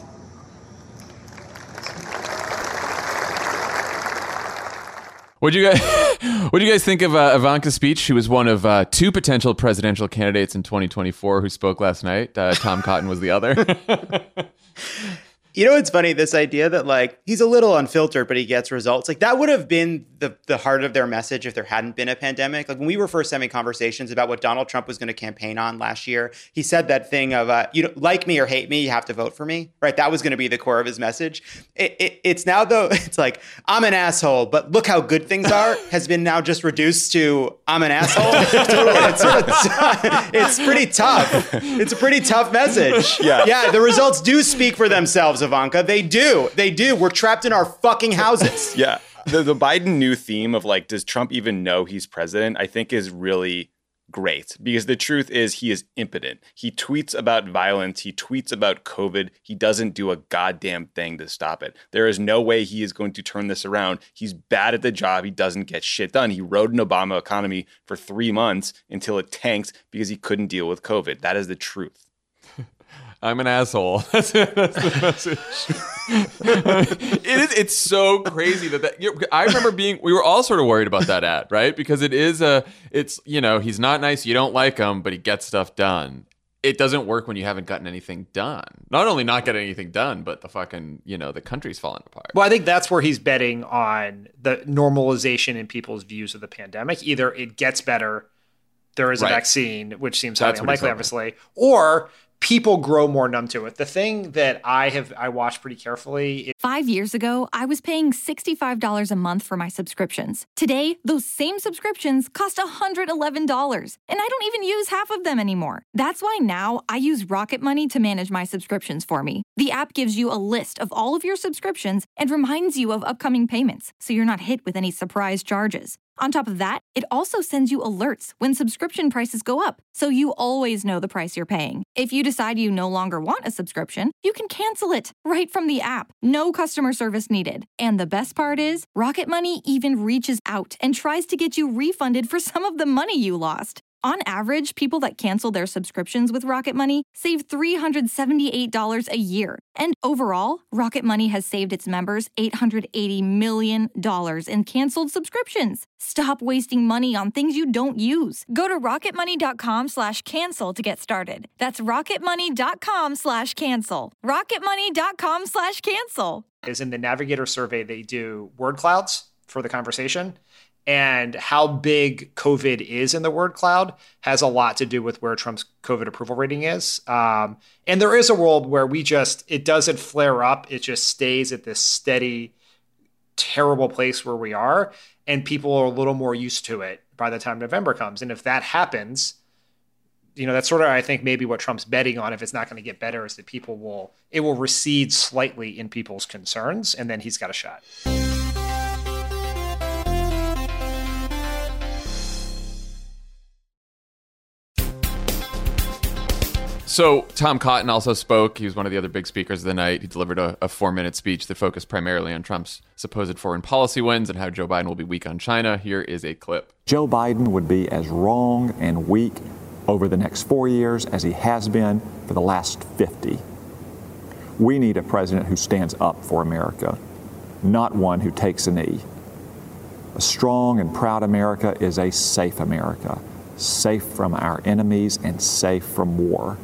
What do you guys, what do you guys think of uh, Ivanka's speech? She was one of uh, two potential presidential candidates in twenty twenty-four who spoke last night. Uh, Tom Cotton was the other. You know, it's funny, this idea that like he's a little unfiltered, but he gets results. Like that would have been the, the heart of their message if there hadn't been a pandemic. Like when we were first having conversations about what Donald Trump was going to campaign on last year, he said that thing of, uh, you know, like me or hate me, you have to vote for me, right? That was going to be the core of his message. It, it, it's now though, it's like, I'm an asshole, but look how good things are has been now just reduced to I'm an asshole. it's, sort of, it's pretty tough. It's a pretty tough message. Yeah. Yeah. The results do speak for themselves, themselves, Ivanka. They do. They do. We're trapped in our fucking houses. Yeah. The, the Biden new theme of like, does Trump even know he's president? I think is really great, because the truth is he is impotent. He tweets about violence. He tweets about COVID. He doesn't do a goddamn thing to stop it. There is no way he is going to turn this around. He's bad at the job. He doesn't get shit done. He rode an Obama economy for three months until it tanked because he couldn't deal with COVID. That is the truth. I'm an asshole. That's, that's the message. it is. It's so crazy that that. You know, I remember being. We were all sort of worried about that ad, right? Because it is a. It's you know he's not nice. You don't like him, but he gets stuff done. It doesn't work when you haven't gotten anything done. Not only not getting anything done, but the fucking you know the country's falling apart. Well, I think that's where he's betting on the normalization in people's views of the pandemic. Either it gets better, there is a Right. vaccine, which seems That's highly what he's unlikely, hoping. obviously, or people grow more numb to it. The thing that I have I watched pretty carefully is Five years ago, I was paying sixty-five dollars a month for my subscriptions. Today, those same subscriptions cost one hundred eleven dollars, and I don't even use half of them anymore. That's why now I use Rocket Money to manage my subscriptions for me. The app gives you a list of all of your subscriptions and reminds you of upcoming payments, so you're not hit with any surprise charges. On top of that, it also sends you alerts when subscription prices go up, so you always know the price you're paying. If you decide you no longer want a subscription, you can cancel it right from the app. No customer service needed. And the best part is, Rocket Money even reaches out and tries to get you refunded for some of the money you lost. On average, people that cancel their subscriptions with Rocket Money save three hundred seventy-eight dollars a year. And overall, Rocket Money has saved its members eight hundred eighty million dollars in canceled subscriptions. Stop wasting money on things you don't use. Go to rocketmoney.com slash cancel to get started. That's rocketmoney.com slash cancel. rocketmoney.com slash cancel. is in the Navigator survey, they do word clouds for the conversation. And how big COVID is in the word cloud has a lot to do with where Trump's COVID approval rating is. Um, and there is a world where we just, it doesn't flare up. It just stays at this steady, terrible place where we are. And people are a little more used to it by the time November comes. And if that happens, you know, that's sort of, I think, maybe what Trump's betting on, if it's not going to get better, is that people will, it will recede slightly in people's concerns. And then he's got a shot. So Tom Cotton also spoke. He was one of the other big speakers of the night. He delivered a, a four-minute speech that focused primarily on Trump's supposed foreign policy wins and how Joe Biden will be weak on China. Here is a clip. Joe Biden would be as wrong and weak over the next four years as he has been for the last fifty. We need a president who stands up for America, not one who takes a knee. A strong and proud America is a safe America, safe from our enemies and safe from war.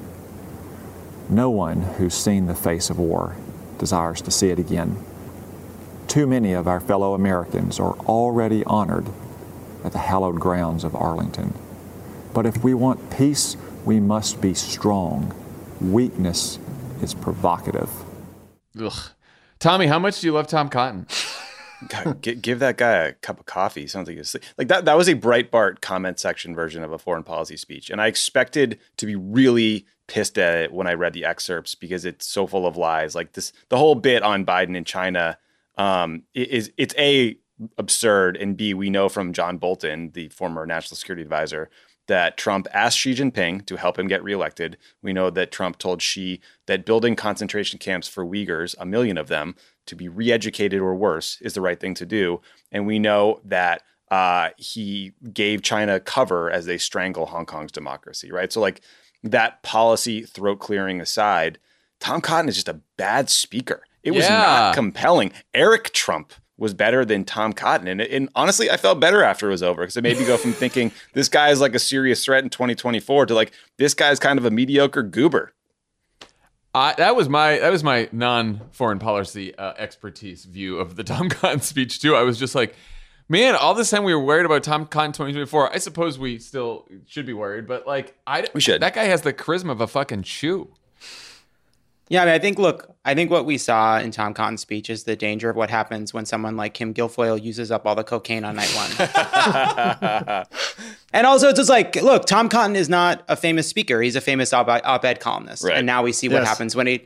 No one who's seen the face of war desires to see it again. Too many of our fellow Americans are already honored at the hallowed grounds of Arlington. But if we want peace, we must be strong. Weakness is provocative. Ugh. Tommy, how much do you love Tom Cotton? God, give, give that guy a cup of coffee. Sounds like a, like that. That was a Breitbart comment section version of a foreign policy speech, and I expected to be really pissed at it when I read the excerpts because it's so full of lies. Like this, the whole bit on Biden and China um, is it's a absurd, and B, we know from John Bolton, the former national security advisor, that Trump asked Xi Jinping to help him get reelected. We know that Trump told Xi that building concentration camps for Uyghurs, a million of them, to be re-educated or worse is the right thing to do. And we know that uh, he gave China cover as they strangle Hong Kong's democracy, right? So like that policy throat clearing aside, Tom Cotton is just a bad speaker. It was Yeah. not compelling. Eric Trump was better than Tom Cotton. And, and honestly, I felt better after it was over because it made me go from thinking this guy is like a serious threat in twenty twenty-four to like, this guy's kind of a mediocre goober. I, that was my that was my non-foreign policy uh, expertise view of the Tom Cotton speech too. I was just like, man, all this time we were worried about Tom Cotton twenty twenty-four. I suppose we still should be worried, but like, I We should. That guy has the charisma of a fucking shoe. Yeah, I mean, I think, look, I think what we saw in Tom Cotton's speech is the danger of what happens when someone like Kim Guilfoyle uses up all the cocaine on night one. And also, it's just like, look, Tom Cotton is not a famous speaker. He's a famous op- op-ed columnist. Right. And now we see what Yes. happens when he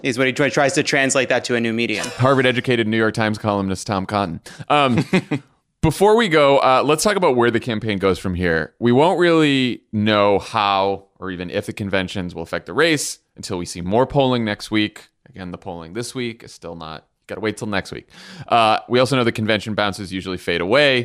is what he try, tries to translate that to a new medium. Harvard-educated New York Times columnist Tom Cotton. Um, before we go, uh, let's talk about where the campaign goes from here. We won't really know how or even if the conventions will affect the race until we see more polling next week. Again, the polling this week is still not, got to wait till next week. Uh, we also know the convention bounces usually fade away,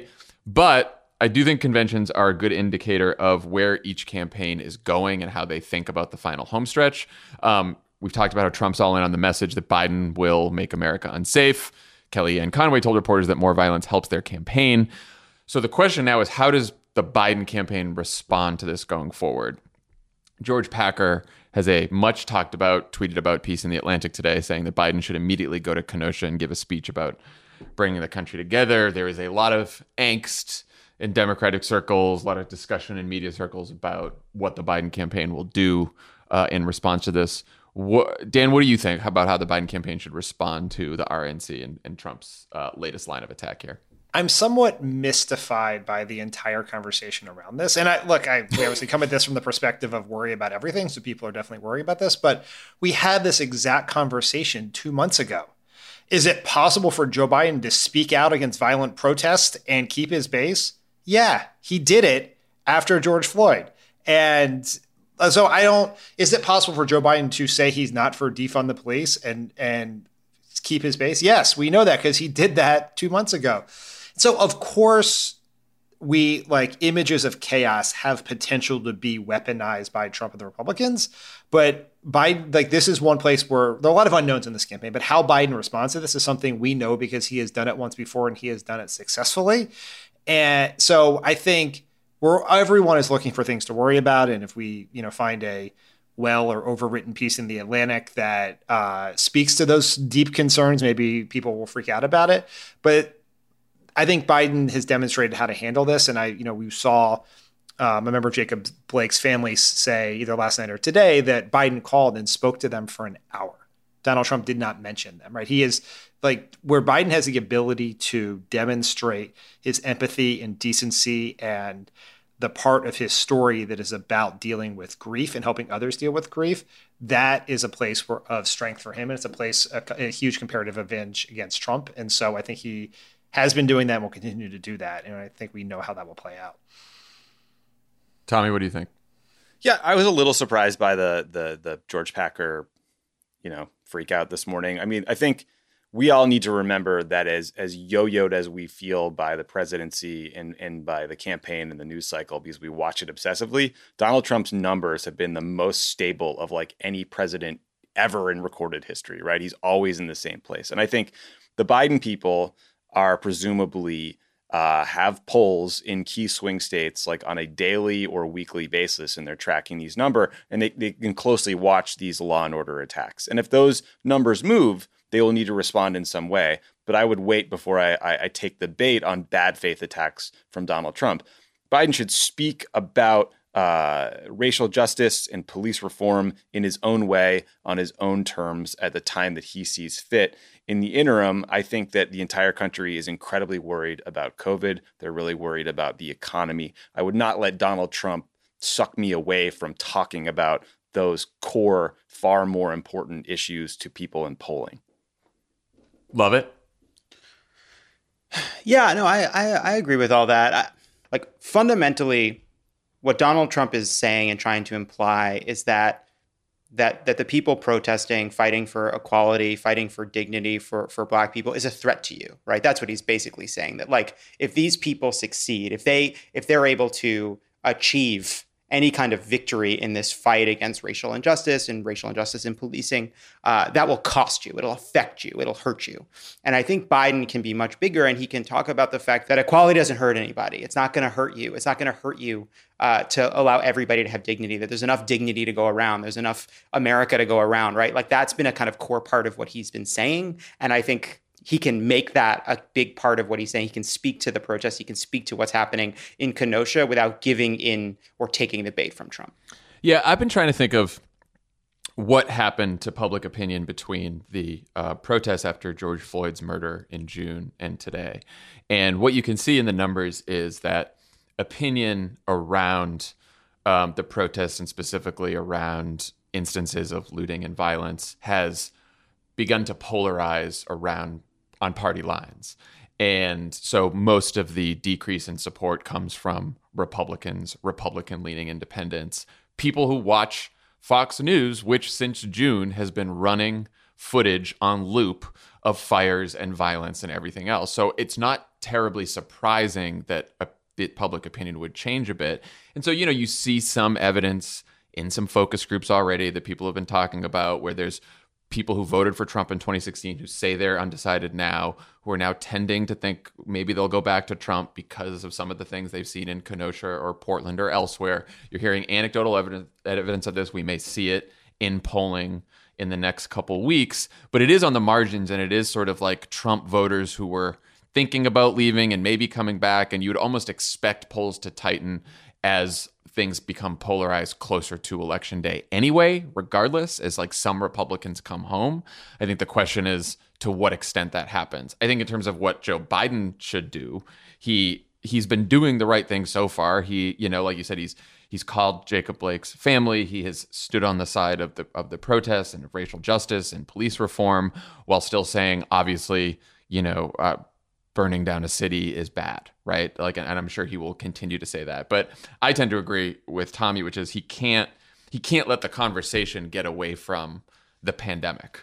but I do think conventions are a good indicator of where each campaign is going and how they think about the final homestretch. Um, we've talked about how Trump's all in on the message that Biden will make America unsafe. Kellyanne Conway told reporters that more violence helps their campaign. So the question now is, how does the Biden campaign respond to this going forward? George Packer has a much talked about, tweeted about piece in The Atlantic today saying that Biden should immediately go to Kenosha and give a speech about bringing the country together. There is a lot of angst in Democratic circles, a lot of discussion in media circles about what the Biden campaign will do uh, in response to this. What, Dan, what do you think about how the Biden campaign should respond to the R N C and, and Trump's uh, latest line of attack here? I'm somewhat mystified by the entire conversation around this. And I look, I we obviously come at this from the perspective of worry about everything. So people are definitely worried about this. But we had this exact conversation two months ago. Is it possible for Joe Biden to speak out against violent protest and keep his base? Yeah, he did it after George Floyd. And so I don't, is it possible for Joe Biden to say he's not for defund the police and, and keep his base? Yes, we know that because he did that two months ago. So of course we like images of chaos have potential to be weaponized by Trump and the Republicans, but Biden, like this is one place where there are a lot of unknowns in this campaign, but how Biden responds to this is something we know because he has done it once before and he has done it successfully. And so I think we're, everyone is looking for things to worry about. And if we, you know, find a well or overwritten piece in The Atlantic that uh, speaks to those deep concerns, maybe people will freak out about it. But I think Biden has demonstrated how to handle this. And I, you know, we saw um, a member of Jacob Blake's family say either last night or today that Biden called and spoke to them for an hour. Donald Trump did not mention them, right? He is like where Biden has the ability to demonstrate his empathy and decency and the part of his story that is about dealing with grief and helping others deal with grief. That is a place where, of strength for him. And it's a place, a, a huge comparative advantage against Trump. And so I think he has been doing that and will continue to do that. And I think we know how that will play out. Tommy, what do you think? Yeah, I was a little surprised by the the the George Packer, you know, freak out this morning. I mean, I think we all need to remember that as as yo-yoed as we feel by the presidency and, and by the campaign and the news cycle, because we watch it obsessively, Donald Trump's numbers have been the most stable of like any president ever in recorded history, right? He's always in the same place. And I think the Biden people are presumably uh, have polls in key swing states like on a daily or weekly basis, and they're tracking these numbers, and they, they can closely watch these law and order attacks. And if those numbers move, they will need to respond in some way. But I would wait before I, I, I take the bait on bad faith attacks from Donald Trump. Biden should speak about uh, racial justice and police reform in his own way, on his own terms, at the time that he sees fit. In the interim, I think that the entire country is incredibly worried about COVID. They're really worried about the economy. I would not let Donald Trump suck me away from talking about those core, far more important issues to people in polling. Love it. Yeah, no, I, I, I agree with all that. I, like fundamentally, what Donald Trump is saying and trying to imply is that that that the people protesting, fighting for equality, fighting for dignity for, for Black people is a threat to you, right? That's what he's basically saying. That like if these people succeed, if they if they're able to achieve any kind of victory in this fight against racial injustice and racial injustice in policing, uh, that will cost you. It'll affect you. It'll hurt you. And I think Biden can be much bigger, and he can talk about the fact that equality doesn't hurt anybody. It's not going to hurt you. It's not going to hurt you uh, to allow everybody to have dignity, that there's enough dignity to go around. There's enough America to go around, right? Like that's been a kind of core part of what he's been saying. And I think he can make that a big part of what he's saying. He can speak to the protests. He can speak to what's happening in Kenosha without giving in or taking the bait from Trump. Yeah, I've been trying to think of what happened to public opinion between the uh, protests after George Floyd's murder in June and today. And what you can see in the numbers is that opinion around um, the protests and specifically around instances of looting and violence has begun to polarize around on party lines. And so most of the decrease in support comes from Republicans, Republican-leaning independents, people who watch Fox News, which since June has been running footage on loop of fires and violence and everything else. So it's not terribly surprising that a, the public opinion would change a bit. And so, you know, you see some evidence in some focus groups already that people have been talking about, where there's people who voted for Trump in twenty sixteen who say they're undecided now, who are now tending to think maybe they'll go back to Trump because of some of the things they've seen in Kenosha or Portland or elsewhere. You're hearing anecdotal evidence, evidence of this. We may see it in polling in the next couple weeks, but it is on the margins, and it is sort of like Trump voters who were thinking about leaving and maybe coming back, and you would almost expect polls to tighten as things become polarized closer to election day anyway, regardless, as like some Republicans come home. I think the question is to what extent that happens. I think in terms of what Joe Biden should do, he he's been doing the right thing so far. He, you know, like you said, he's he's called Jacob Blake's family. He has stood on the side of the of the protests and of racial justice and police reform, while still saying, obviously, you know, uh, burning down a city is bad, right? Like, and I'm sure he will continue to say that. But I tend to agree with Tommy, which is he can't he can't let the conversation get away from the pandemic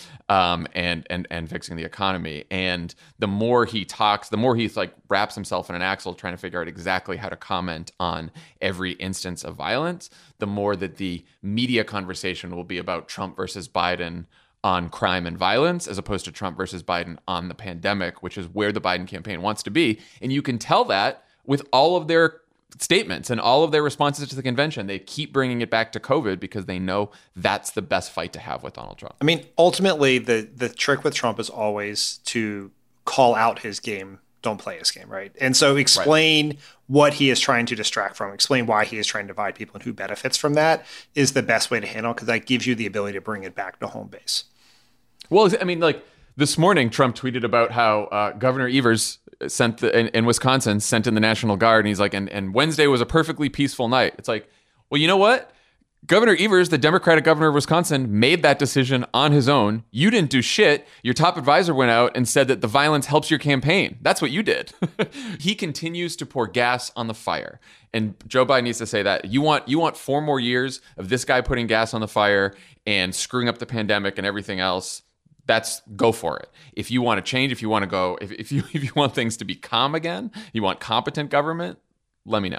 um, and and and fixing the economy. And the more he talks, the more he's like wraps himself in an axle trying to figure out exactly how to comment on every instance of violence, the more that the media conversation will be about Trump versus Biden on crime and violence, as opposed to Trump versus Biden on the pandemic, which is where the Biden campaign wants to be. And you can tell that with all of their statements and all of their responses to the convention. They keep bringing it back to COVID because they know that's the best fight to have with Donald Trump. I mean, ultimately, the the trick with Trump is always to call out his game, don't play his game, right? And so explain right. what he is trying to distract from, explain why he is trying to divide people and who benefits from that is the best way to handle, because that gives you the ability to bring it back to home base. Well, I mean, like this morning, Trump tweeted about how uh, Governor Evers sent the, in, in Wisconsin sent in the National Guard, and he's like, and, and Wednesday was a perfectly peaceful night. It's like, well, you know what? Governor Evers, the Democratic governor of Wisconsin, made that decision on his own. You didn't do shit. Your top advisor went out and said that the violence helps your campaign. That's what you did. He continues to pour gas on the fire. And Joe Biden needs to say that. You want you want four more years of this guy putting gas on the fire and screwing up the pandemic and everything else. That's go for it. If you want to change, if you want to go, if, if you if you want things to be calm again, you want competent government, let me know.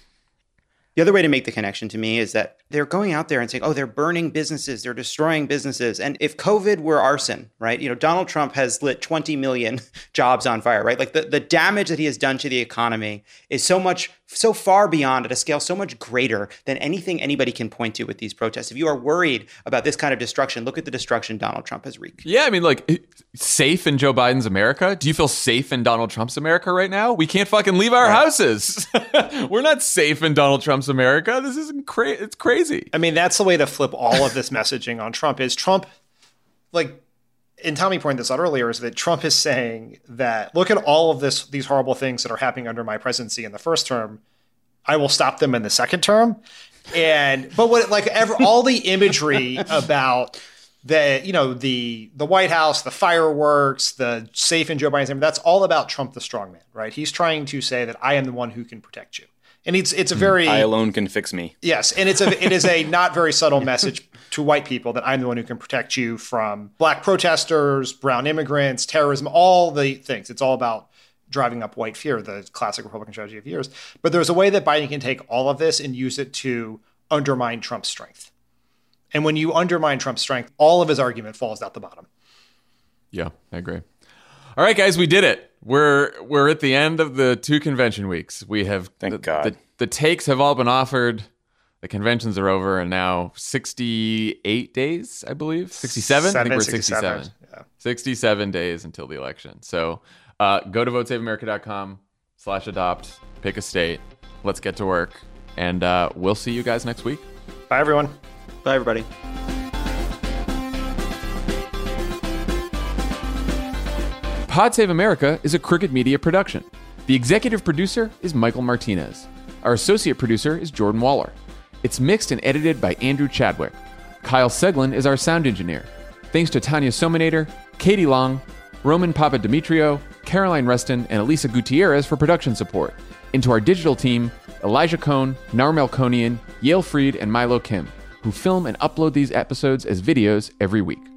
The other way to make the connection to me is that they're going out there and saying, oh, they're burning businesses, they're destroying businesses. And if COVID were arson, right? You know, Donald Trump has lit twenty million jobs on fire, right? Like the, the damage that he has done to the economy is so much, so far beyond, at a scale so much greater than anything anybody can point to with these protests. If you are worried about this kind of destruction, look at the destruction Donald Trump has wreaked. Yeah, I mean, like, safe in Joe Biden's America? Do you feel safe in Donald Trump's America right now? We can't fucking leave our right. houses. We're not safe in Donald Trump's America. This isn't cra- it's crazy. I mean, that's the way to flip all of this messaging on Trump is Trump, like, and Tommy pointed this out earlier, is that Trump is saying that, look at all of this, these horrible things that are happening under my presidency in the first term. I will stop them in the second term. And, but what, like, ever, all the imagery about the, you know, the, the White House, the fireworks, the safe in Joe Biden's name, that's all about Trump, the strongman, right? He's trying to say that I am the one who can protect you. And it's it's a very I alone can fix me. Yes, and it's a it is a not very subtle message to white people that I'm the one who can protect you from black protesters, brown immigrants, terrorism, all the things. It's all about driving up white fear, the classic Republican strategy of years. But there's a way that Biden can take all of this and use it to undermine Trump's strength. And when you undermine Trump's strength, all of his argument falls out the bottom. Yeah, I agree. All right, guys, we did it. We're we're at the end of the two convention weeks. We have thank the, God. The, the takes have all been offered. The conventions are over, and now sixty-eight days, I believe, sixty-seven. Seven, I think we're sixty-seven. sixty-seven. Yeah. sixty-seven days until the election. So uh, go to vote save america dot com slash adopt. Pick a state. Let's get to work, and uh, we'll see you guys next week. Bye, everyone. Bye, everybody. Pod Save America is a Crooked Media production. The executive producer is Michael Martinez. Our associate producer is Jordan Waller. It's mixed and edited by Andrew Chadwick. Kyle Seglin is our sound engineer. Thanks to Tanya Sominator, Katie Long, Roman Papadimitriou, Caroline Reston, and Elisa Gutierrez for production support. And to our digital team, Elijah Cohn, Nar Melkonian, Yale Fried, and Milo Kim, who film and upload these episodes as videos every week.